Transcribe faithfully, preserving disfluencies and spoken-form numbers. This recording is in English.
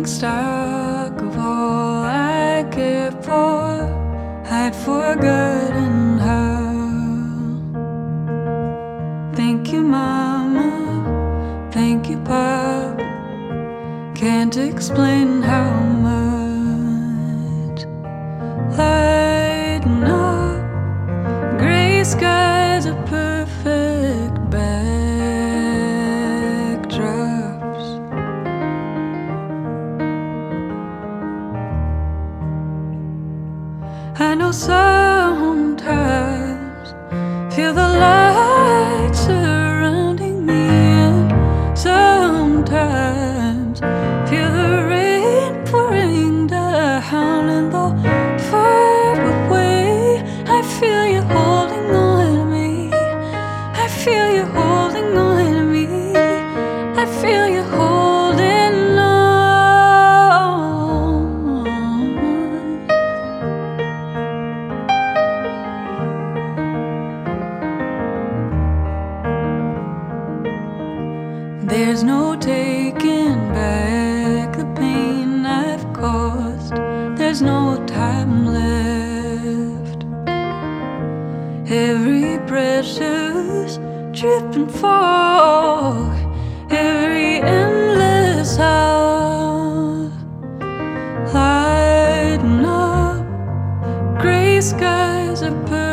stock of all I cared for. I'd forgotten how. Thank you, Mama. Thank you, Pop. Can't explain how much. Lighten up. Gray skies are perfect backdrops. I know sometimes feel the light surrounding me, and sometimes feel the rain pouring down. And though far away, I feel you holding on to me. I feel you holding on to me. I feel you holding on. There's no taking back the pain I've caused. There's no time left. Every precious trip and fall, every endless hour. Lighten up, gray skies are perfect.